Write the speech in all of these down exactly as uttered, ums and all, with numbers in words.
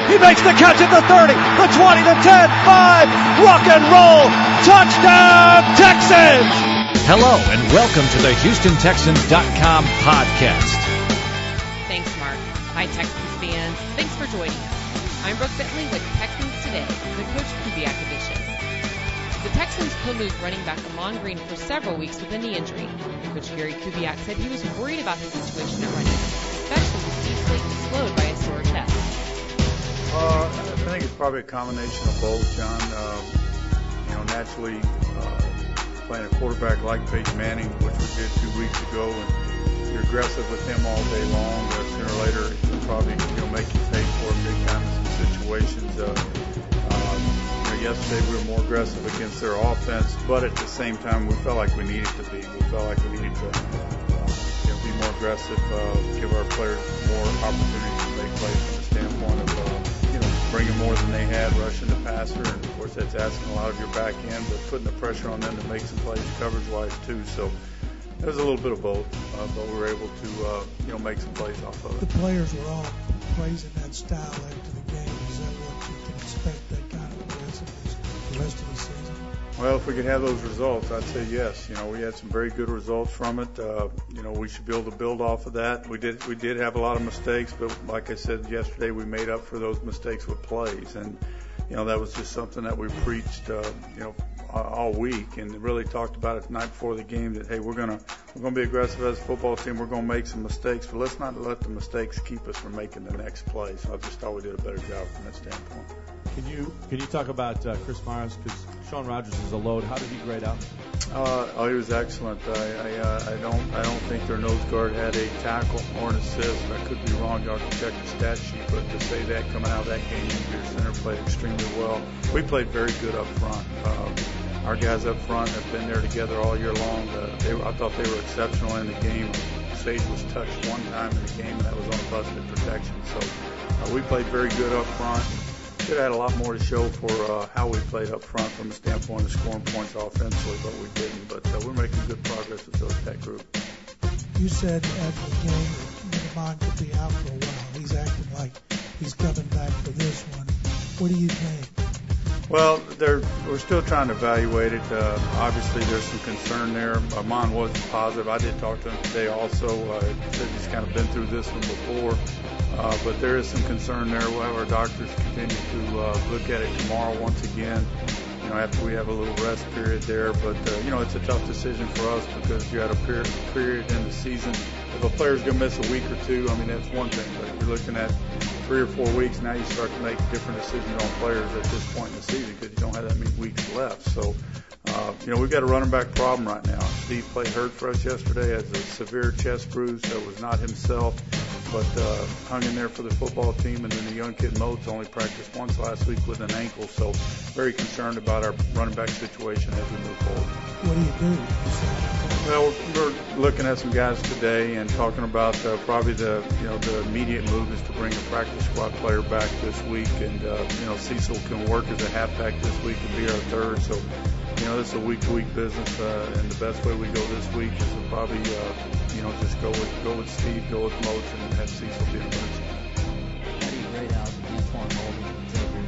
He makes the catch at the thirty, the twenty, the ten, five. Rock and roll. Touchdown, Texans. Hello and welcome to the Houston Texans dot com podcast. Thanks, Mark. Hi, Texans fans. Thanks for joining us. I'm Brooke Bentley with Texans Today, the Coach Kubiak edition. The Texans could lose running back Ahman Green for several weeks with a knee injury. Coach Gary Kubiak said he was worried about his situation at running back, especially with Steve Slayton slowed by a sore chest. Uh, I think it's probably a combination of both, John. Um, you know, naturally, uh, playing a quarterback like Peyton Manning, which we did two weeks ago, and you're aggressive with him all day long, uh, sooner or later he'll probably, you know, make you pay for it big time in some situations. Uh, um, you know, yesterday we were more aggressive against their offense, but at the same time we felt like we needed to be. We felt like we needed to, uh, you know, be more aggressive, uh, give our players more opportunities to make plays from the standpoint of, uh, you know, bringing more than they had, rushing the passer, and of course that's asking a lot of your back end, but putting the pressure on them to make some plays coverage-wise too. So there was a little bit of both, uh, but we were able to, uh, you know, make some plays off of it. The players were all praising that style after the game. Is that what you can expect, that kind of aggressiveness the rest of the season? Well, if we could have those results, I'd say yes. You know, we had some very good results from it. Uh, you know, we should be able to build off of that. We did, we did have a lot of mistakes, but like I said yesterday, we made up for those mistakes with plays. And, you know, that was just something that we preached, uh, you know, all week, and really talked about it the night before the game that, hey, we're gonna we're gonna be aggressive as a football team. We're gonna make some mistakes, but let's not let the mistakes keep us from making the next play. So I just thought we did a better job from that standpoint. Can you can you talk about uh, Chris Myers, because Sean Rogers is a load? How did he grade out? Uh, oh, he was excellent. I I, uh, I don't I don't think their nose guard had a tackle or an assist. I could be wrong. Y'all can check the stat sheet, but to say that coming out of that game, your center played extremely well. We played very good up front. Um, our guys up front have been there together all year long. Uh, they, I thought they were exceptional in the game. Sage was touched one time in the game, and that was on a busted protection. So uh, we played very good up front. Could have had a lot more to show for uh, how we played up front from the standpoint of scoring points offensively, but we didn't. But uh, we're making good progress with those, that group. You said after the game that Ahman could be out for a while. He's acting like he's coming back for this one. What do you think? Well, they're, we're still trying to evaluate it. Uh, obviously, there's some concern there. Ahman was positive. I did talk to him today also. Uh, he said he's kind of been through this one before. Uh, but there is some concern there. We'll have our doctors continue to uh, look at it tomorrow once again, you know, after we have a little rest period there. But, uh, you know, it's a tough decision for us because you're at a period, period in the season. If a player's going to miss a week or two, I mean, that's one thing. But if you're looking at three or four weeks, now you start to make different decisions on players at this point in the season because you don't have that many weeks left. So, uh, you know, we've got a running back problem right now. Steve played hurt for us yesterday, has a severe chest bruise that was not himself, but uh, hung in there for the football team. And then the young kid Moats only practiced once last week with an ankle. So very concerned about our running back situation as we move forward. What do you do? Well, we're looking at some guys today and talking about uh, probably the, you know, the immediate move is to bring a practice squad player back this week. And, uh, you know, Cecil can work as a halfback this week and be our third. So, you know, this is a week-to-week business, uh, and the best way we go this week is to probably, uh, you know, just go with go with Steve, go with Moats, and have Cecil be the first. How do you grade out Antoine Molden and Xavier?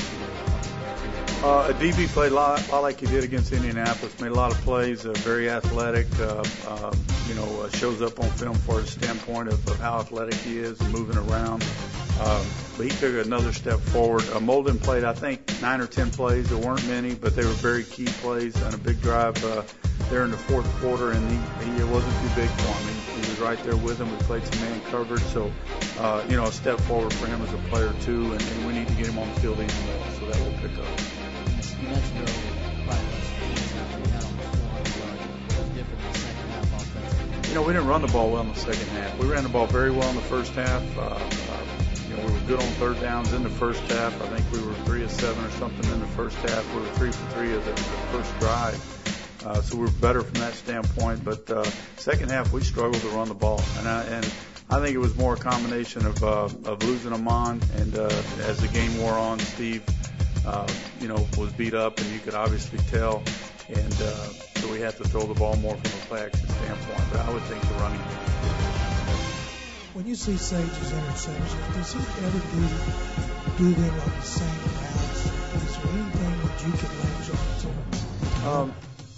Uh, D B played a lot, a lot like he did against Indianapolis, made a lot of plays, uh, very athletic, uh, uh, you know, uh, shows up on film for his standpoint of, of how athletic he is and moving around. Um, but he took another step forward. Uh, Molden played, I think, nine or ten plays. There weren't many, but they were very key plays on a big drive uh, there in the fourth quarter, and he, he wasn't too big for him. He, he was right there with him. We played some man coverage, so, uh, you know, a step forward for him as a player, too, and, and we need to get him on the field even more, so that will pick up. You mentioned earlier, right last week, we had almost four hundred yards. What was different in the second half offensively? You know, we didn't run the ball well in the second half. We ran the ball very well in the first half. Uh, uh, you know, we were good on third downs in the first half. I think we were three of seven or something in the first half. We were three for three of the, the first drive. Uh, so we were better from that standpoint. But uh, second half, we struggled to run the ball. And I, and I think it was more a combination of, uh, of losing Ahman. And uh, as the game wore on, Steve, uh, you know, was beat up, and you could obviously tell. And uh, so we had to throw the ball more from a play action standpoint. But I would think the running When you see Sage's interception, does he ever do do them on the same routes? Is there anything that you can latch on to? Um,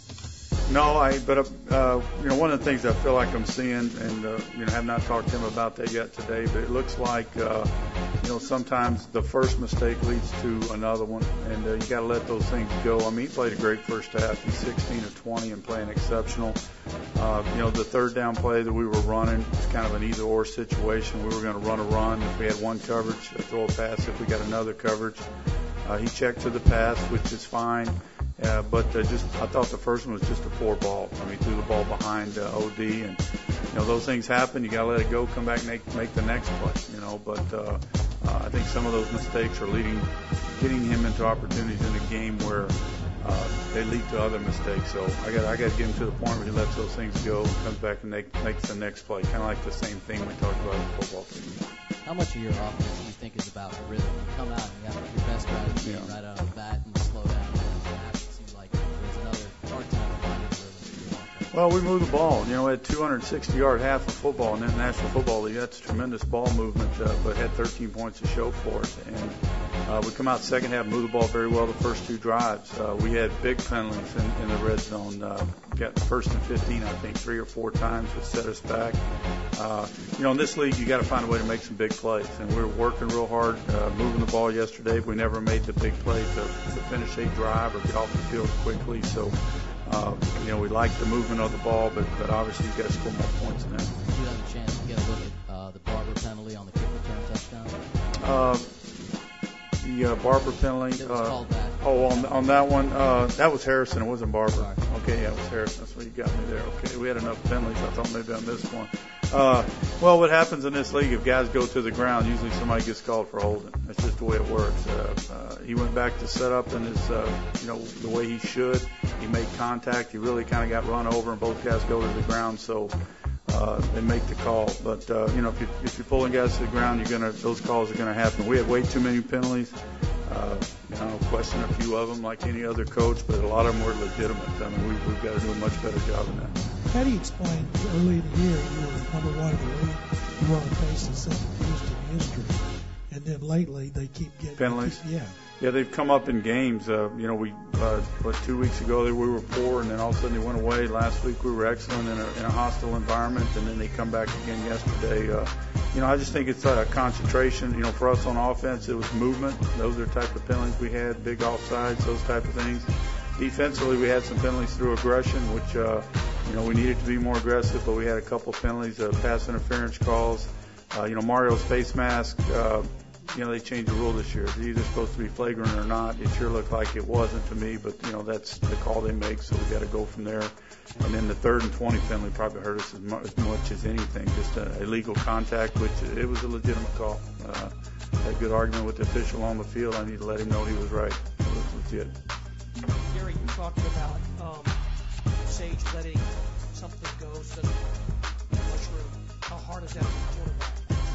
no, I. But uh, you know, one of the things I feel like I'm seeing, and uh, you know, have not talked to him about that yet today, but it looks like uh, you know sometimes the first mistake leads to another one, and uh, you got to let those things go. I mean, he played a great first half. He's sixteen of twenty and playing exceptional. Uh, you know, the third down play that we were running was kind of an either-or situation. We were going to run a run if we had one coverage, throw a pass if we got another coverage. Uh, he checked to the pass, which is fine. Uh, but uh, just, I thought the first one was just a poor ball. I mean, he threw the ball behind uh, O D, and you know those things happen. You got to let it go, come back, and make, make the next play. You know, but uh, uh, I think some of those mistakes are leading, getting him into opportunities in the game where uh, they lead to other mistakes. So I got, I got to get him to the point where he lets those things go, comes back and make, makes the next play. Kind of like the same thing we talked about in the football team. How much of your offense do you think is about rhythm? You come out and you got your best strategy Yeah. right out of the bat and you slow down. And it seems like there's another hard time finding rhythm for your offense. Well, we moved the ball. You know, we had two hundred sixty yard half of football in the National Football League. That's tremendous ball movement, uh, but had thirteen points to show for it. And uh, we come out second half, moved the ball very well the first two drives. Uh, we had big penalties in, in the red zone. Uh, got first and fifteen, I think, three or four times, which set us back. Uh, you know, in this league, you got to find a way to make some big plays. And we were working real hard, uh, moving the ball yesterday. But we never made the big play to, to finish a drive or get off the field quickly. So, uh, you know, we like the movement of the ball, but, but obviously you've got to score more points than that. Did you have a chance to get a look at uh, the Barber penalty on the kick return touchdown? Uh, the uh, Barber penalty. It was uh, called back. Oh, on on that one, uh, that was Harrison. It wasn't Barber. Sorry. Okay, yeah, it was Harrison. That's where you got me there. Okay, we had enough penalties. I thought maybe I missed one. Uh, well, what happens in this league, if guys go to the ground, usually somebody gets called for holding. That's just the way it works. Uh, uh, he went back to set up in his, uh, you know, the way he should. He made contact. He really kind of got run over, and both guys go to the ground. So uh, they make the call. But uh, you know, if you if you're pulling guys to the ground, you're gonna those calls are gonna happen. We had way too many penalties. Uh, you know, I'll question a few of them like any other coach, but a lot of them were legitimate. I mean, we've, we've got to do a much better job in that. How do you explain early in the year you were number one in the league, you were on pace to set Houston history, and then lately they keep getting penalties? Keep, yeah. Yeah, they've come up in games. Uh, you know, we uh, what two weeks ago they, we were poor, and then all of a sudden they went away. Last week we were excellent in a, in a hostile environment, and then they come back again yesterday. Uh, you know, I just think it's a concentration. You know, for us on offense, it was movement. Those are the type of penalties we had, big offsides, those type of things. Defensively, we had some penalties through aggression, which uh, you know we needed to be more aggressive, but we had a couple of penalties, uh, pass interference calls. Uh, you know, Mario's face mask. Uh, You know, they changed the rule this year. It's either supposed to be flagrant or not. It sure looked like it wasn't to me, but, you know, that's the call they make, so we got to go from there. And then the third and twenty penalty probably hurt us as much as, much as anything, just a illegal contact, which it was a legitimate call. Uh, had a good argument with the official on the field. I need to let him know he was right. It was legit. Gary, you talked about um, Sage letting something go so doesn't mushroom. How hard is that as a quarterback?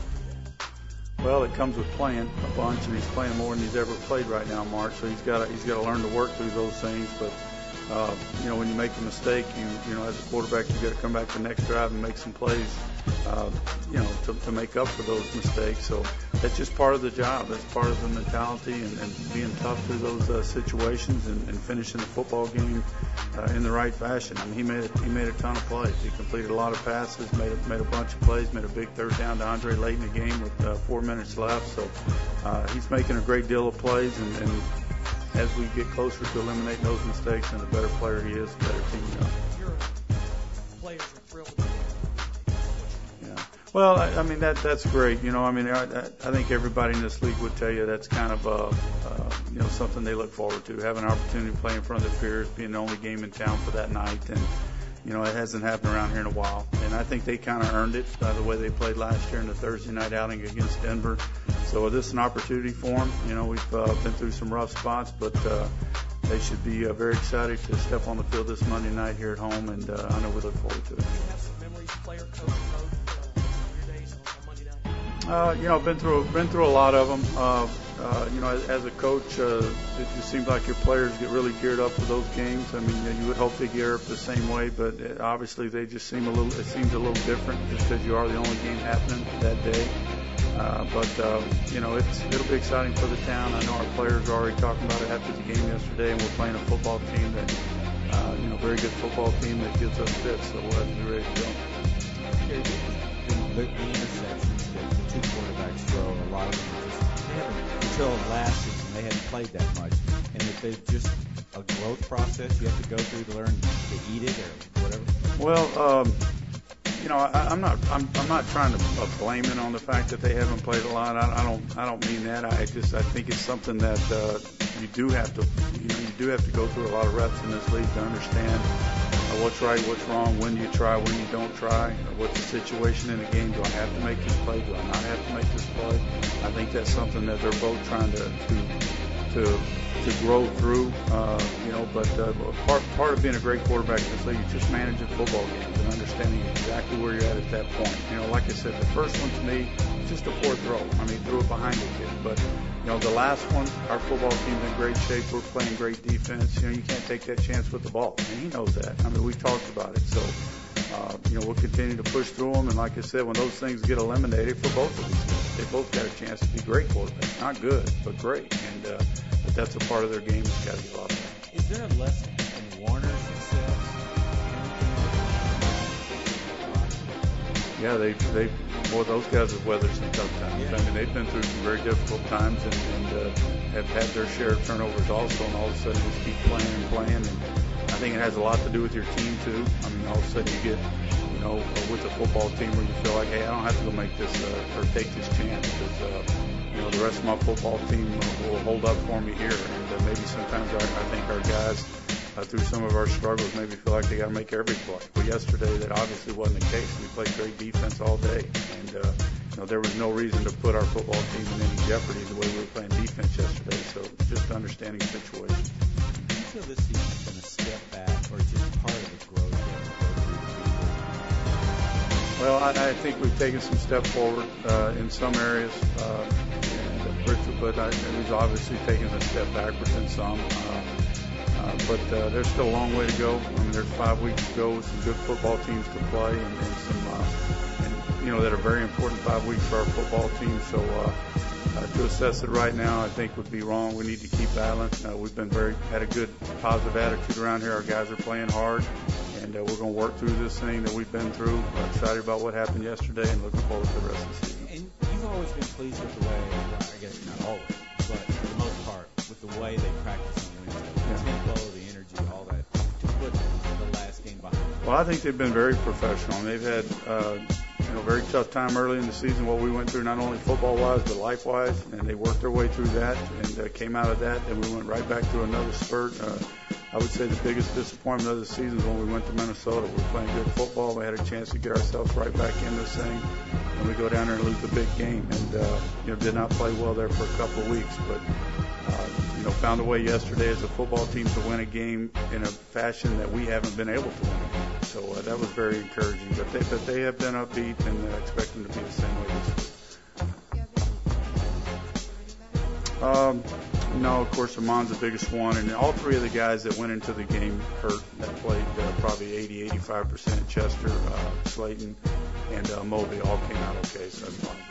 Well, it comes with playing a bunch, and he's playing more than he's ever played right now, Mark. So he's got to, he's got to learn to work through those things. But uh, you know, when you make a mistake, you you know, as a quarterback, you've got to come back the next drive and make some plays, uh, you know, to, to make up for those mistakes. So that's just part of the job. That's part of the mentality and, and being tough through those uh, situations and, and finishing the football game uh, in the right fashion. I mean, he made a, he made a ton of plays. He completed a lot of passes, made a, made a bunch of plays, made a big third down to Andre late in the game with uh, four minutes left. So uh, he's making a great deal of plays, and, and as we get closer to eliminating those mistakes, and the better player he is, the better team we are. Your players are thrilled with you. Yeah. Well, I, I mean that that's great. You know, I mean, I, I think everybody in this league would tell you that's kind of uh, uh, you know something they look forward to, having an opportunity to play in front of their peers, being the only game in town for that night, and you know it hasn't happened around here in a while. And I think they kind of earned it by the way they played last year in the Thursday night outing against Denver. So this is an opportunity for them. You know, we've uh, been through some rough spots, but uh, they should be uh, very excited to step on the field this Monday night here at home, and uh, I know we look forward to it. Do you have some memories, player, coach mode, uh, your days on Monday night? Uh, you know, been through been through a lot of them. Uh, uh, you know, as, as a coach, uh, it just seems like your players get really geared up for those games. I mean, you, know, you would hope they gear up the same way, but it, obviously they just seem a little. It seems a little different just because you are the only game happening that day. Uh, but, uh, you know, it's, it'll be exciting for the town. I know our players are already talking about it after the game yesterday, and we're playing a football team that, uh, you know, very good football team that gives us fits, so we'll have to be ready to go. Yeah, the, the interceptions that the two quarterbacks throw, a lot of them just, they haven't, until last season, they hadn't played that much. And if there's just a growth process you have to go through to learn to eat it or whatever? Well, um, you know, I, I'm not, I'm, I'm not trying to uh, blame it on the fact that they haven't played a lot. I, I don't, I don't mean that. I just, I think it's something that uh, you do have to, you know, you do have to go through a lot of reps in this league to understand uh, what's right, what's wrong, when you try, when you don't try, uh, what's the situation in the game. Do I have to make this play? Do I not have to make this play? I think that's something that they're both trying to, to, to to grow through, uh, you know, but uh, part part of being a great quarterback in this league is just managing football games and understanding exactly where you're at at that point. You know, like I said, the first one to me, just a poor throw. I mean, threw it behind the kid. But, you know, the last one, our football team's in great shape. We're playing great defense. You know, you can't take that chance with the ball. And he knows that. I mean, we've talked about it. So, uh, you know, we'll continue to push through them. And like I said, when those things get eliminated for both of these guys, they both got a chance to be great quarterbacks. Not good, but great. And, uh, but that's a part of their game that's got to get off. Is there a lesson in Warner's success? Yeah, they, they, boy, those guys have weathered some tough times. Yeah. I mean, they've been through some very difficult times and, and uh, have had their share of turnovers also, and all of a sudden just keep playing and playing. And I think it has a lot to do with your team, too. I mean, all of a sudden you get, you know, with a football team where you feel like, hey, I don't have to go make this uh, or take this chance because, uh, you know, the rest of my football team will, will hold up for me here. And uh, maybe sometimes I, I think our guys, uh, through some of our struggles, maybe feel like they got to make every play. Well, yesterday that obviously wasn't the case. We played great defense all day, and uh, you know there was no reason to put our football team in any jeopardy the way we were playing defense yesterday. So just understanding the situation. Do you feel this season's been a step back, or just part of the growth? Well, I, I think we've taken some steps forward uh, in some areas, uh, and, uh, Richard, but I, he's obviously taken a step backwards in some. Uh, uh, but uh, there's still a long way to go. I mean, there's five weeks to go with some good football teams to play, and, and some, uh, and you know, that are very important five weeks for our football team. So uh, uh, to assess it right now, I think would be wrong. We need to keep battling. Uh, we've been very had a good positive attitude around here. Our guys are playing hard. And uh, we're going to work through this thing that we've been through. We're excited about what happened yesterday and looking forward to the rest of the season. And you've always been pleased with the way, well, I guess not always, but for the most part, with the way they practice on Wednesday. The Yeah. tempo, the energy, all that, to put the last game behind them. Well, I think they've been very professional. And they've had, uh, you know, very tough time early in the season, what we went through, not only football-wise, but life-wise. And they worked their way through that and uh, came out of that. And we went right back to another spurt. Uh, I would say the biggest disappointment of the season is when we went to Minnesota. We were playing good football. We had a chance to get ourselves right back in this thing. And we go down there and lose the big game. And, uh, you know, did not play well there for a couple of weeks. But, uh, you know, found a way yesterday as a football team to win a game in a fashion that we haven't been able to win. So uh, that was very encouraging. But they, but they have been upbeat and uh, expect them to be the same way this week. Um, No, of course, Amon's the biggest one, and all three of the guys that went into the game hurt, that played uh, probably eighty, eighty-five percent, Chester, uh, Slayton, and uh, Moby all came out okay, so that's fine.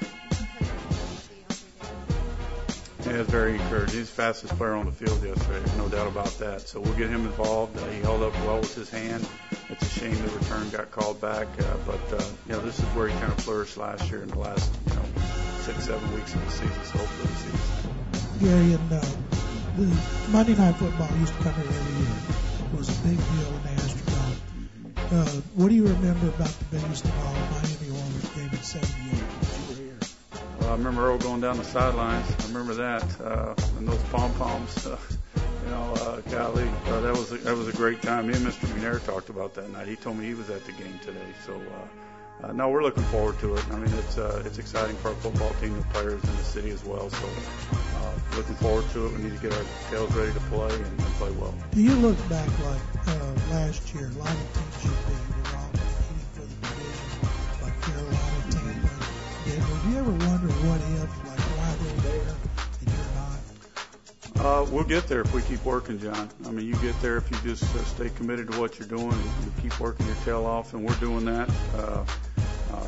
Yeah, it's very encouraging. He's the fastest player on the field yesterday, there's no doubt about that. So we'll get him involved. Uh, he held up well with his hand. It's a shame the return got called back, uh, but, uh, you know, this is where he kind of flourished last year in the last, you know, six, seven weeks of the season, so hopefully the season. Gary, and uh, the Monday Night Football used to come here every year. It was a big deal when they asked about it. Uh, what do you remember about the biggest of all, Miami Orleans game in seventy-eight? You were here. Well, I remember Earl going down the sidelines. I remember that, uh, and those pom-poms. Uh, you know, uh, golly, uh, that was a, that was a great time. Me and Mister McNair talked about that night. He told me he was at the game today. So, uh, uh, no, we're looking forward to it. I mean, it's uh, it's exciting for our football team, the players in the city as well. So, uh, looking forward to it. We need to get our tails ready to play and, and play well. Do you look back like uh, last year? A lot of teams you beat were all competing for the division, like Carolina, Tampa, Denver. Do you ever wonder what if, like why they're there and you're not? Uh, we'll get there if we keep working, John. I mean, you get there if you just uh, stay committed to what you're doing and you keep working your tail off, and we're doing that. Uh, uh,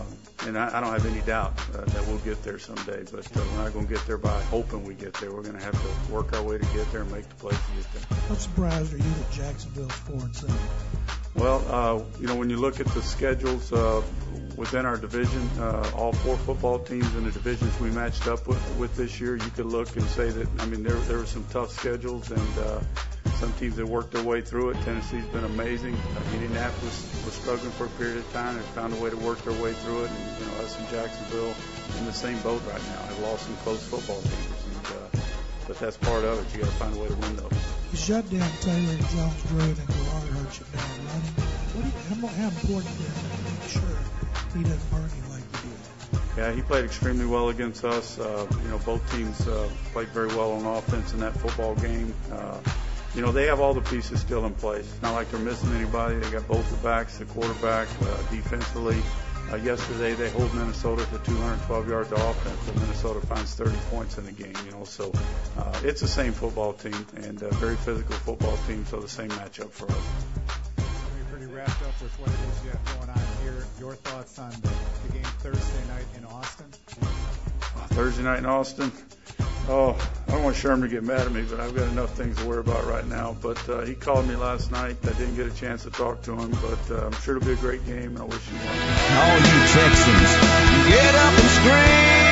and I, I don't have any doubt uh, that we'll get there someday. But uh, we're not going to get there by hoping we get there. We're going to have to work our way to get there and make the plays to get there. How surprised are you that Jacksonville's four and seven? Well, uh, you know, when you look at the schedules uh, within our division, uh, all four football teams in the divisions we matched up with, with this year, you could look and say that, I mean, there, there were some tough schedules, and uh, some teams that worked their way through it. Tennessee's been amazing. Uh, Indianapolis was struggling for a period of time and found a way to work their way through it. And, you know, us and Jacksonville in the same boat right now. Have lost some close football teams, and, uh, but that's part of it. You got to find a way to win those. You shut down Taylor and Jones Drew, and Gerard hurt you down running. What do you, how, how important is it to make sure he doesn't burn you like he did? Yeah, he played extremely well against us. Uh, you know, both teams uh, played very well on offense in that football game. Uh, you know, they have all the pieces still in place. It's not like they're missing anybody. They got both the backs, the quarterback, uh, defensively. Uh, yesterday they hold Minnesota to two hundred twelve yards of offense, and Minnesota finds thirty points in the game. You know, so uh, it's the same football team and a very physical football team. So the same matchup for us. We're pretty wrapped up with what it is you have going on here. Your thoughts on the, the game Thursday night in Austin? Uh, Thursday night in Austin. Oh, I don't want Sherm to get mad at me, but I've got enough things to worry about right now. But uh, he called me last night. I didn't get a chance to talk to him, but uh, I'm sure it'll be a great game, and I wish you well. All you Texans, get up and scream.